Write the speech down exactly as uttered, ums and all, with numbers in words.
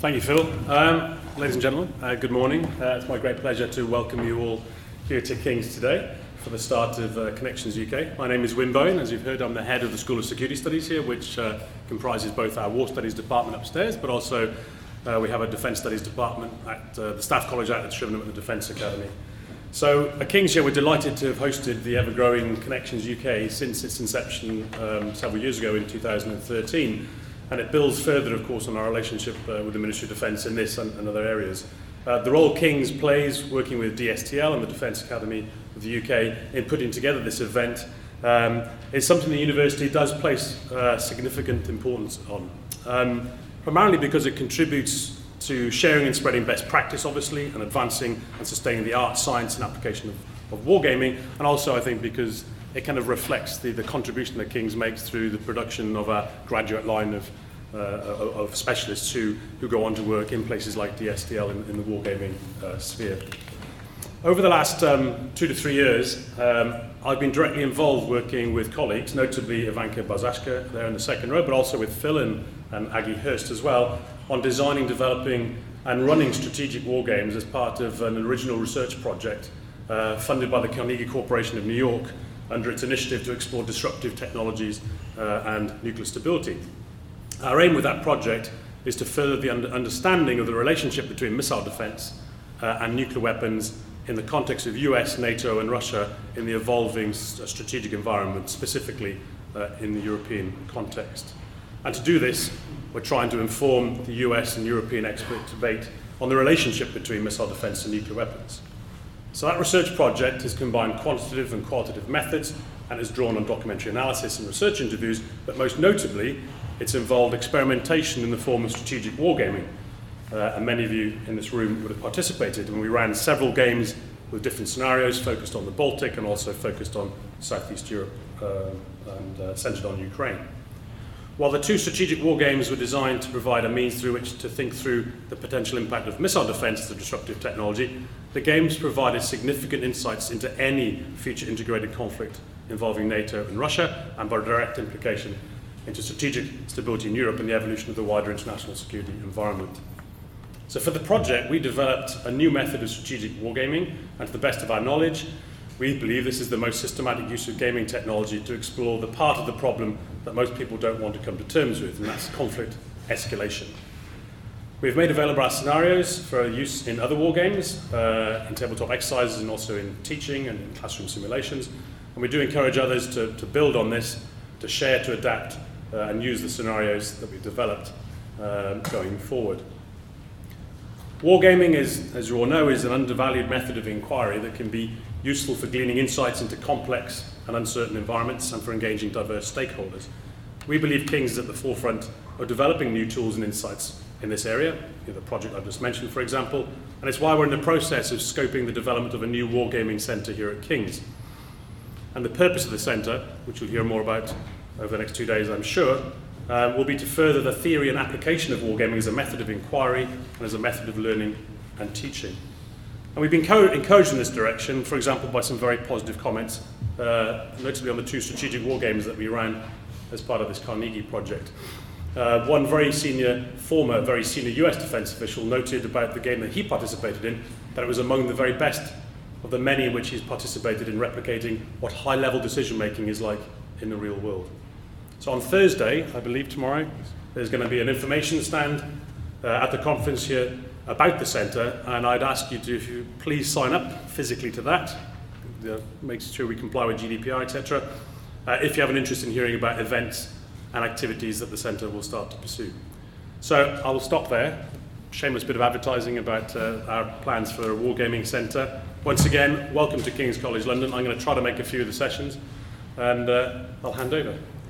Thank you, Phil. Um, ladies and gentlemen, uh, good morning. Uh, it's my great pleasure to welcome you all here to King's today for the start of uh, Connections U K. My name is Wim Bowen. As you've heard, I'm the head of the School of Security Studies here, which uh, comprises both our War Studies department upstairs, but also uh, we have a Defence Studies department at uh, the Staff College out at Shrivenham at the Defence Academy. So at King's here, we're delighted to have hosted the ever-growing Connections U K since its inception um, several years ago in two thousand thirteen. And it builds further, of course, on our relationship uh, with the Ministry of Defence in this and, and other areas. Uh, the role King's plays, working with D S T L and the Defence Academy of the U K in putting together this event, um, is something the university does place uh, significant importance on. Um, primarily because it contributes to sharing and spreading best practice, obviously, and advancing and sustaining the art, science, and application of, of wargaming, and also, I think, because it kind of reflects the, the contribution that King's makes through the production of a graduate line of, uh, of specialists who, who go on to work in places like D S T L in, in the wargaming uh, sphere. Over the last um, two to three years, um, I've been directly involved working with colleagues, notably Ivanka Bazashka there in the second row, but also with Phil and, and Aggie Hurst as well, on designing, developing and running strategic wargames as part of an original research project uh, funded by the Carnegie Corporation of New York under its initiative to explore disruptive technologies uh, and nuclear stability. Our aim with that project is to further the under understanding of the relationship between missile defense uh, and nuclear weapons in the context of U S, NATO and Russia in the evolving strategic environment, specifically uh, in the European context. And to do this, we're trying to inform the U S and European expert debate on the relationship between missile defense and nuclear weapons. So that research project has combined quantitative and qualitative methods and is drawn on documentary analysis and research interviews, but most notably, it's involved experimentation in the form of strategic wargaming. Uh, and many of you in this room would have participated, and we ran several games with different scenarios focused on the Baltic and also focused on Southeast Europe uh, and uh, centered on Ukraine. While the two strategic war games were designed to provide a means through which to think through the potential impact of missile defense as a disruptive technology, the games provided significant insights into any future integrated conflict involving NATO and Russia, and by direct implication into strategic stability in Europe and the evolution of the wider international security environment. So for the project, we developed a new method of strategic wargaming, and to the best of our knowledge, we believe this is the most systematic use of gaming technology to explore the part of the problem that most people don't want to come to terms with, and that's conflict escalation. We've made available our scenarios for use in other war games, uh, in tabletop exercises and also in teaching and in classroom simulations. And we do encourage others to, to build on this, to share, to adapt, uh, and use the scenarios that we've developed uh, going forward. Wargaming, is, as you all know, is an undervalued method of inquiry that can be useful for gleaning insights into complex and uncertain environments and for engaging diverse stakeholders. We believe King's is at the forefront of developing new tools and insights in this area, you know, the project I've just mentioned, for example, and it's why we're in the process of scoping the development of a new wargaming centre here at King's. And the purpose of the centre, which you'll hear more about over the next two days, I'm sure, uh, will be to further the theory and application of wargaming as a method of inquiry and as a method of learning and teaching. And we've been encouraged in this direction, for example, by some very positive comments, uh, notably on the two strategic war games that we ran as part of this Carnegie project. Uh, one very senior, former very senior U S defense official noted about the game that he participated in, that it was among the very best of the many in which he's participated in replicating what high-level decision-making is like in the real world. So on Thursday, I believe tomorrow, there's going to be an information stand uh, at the conference here about the centre, and I'd ask you to, if you please sign up physically to that, uh, make sure we comply with G D P R, et cetera, uh, if you have an interest in hearing about events and activities that the centre will start to pursue. So I will stop there. Shameless bit of advertising about uh, our plans for a wargaming centre. Once again, welcome to King's College London. I'm going to try to make a few of the sessions, and uh, I'll hand over.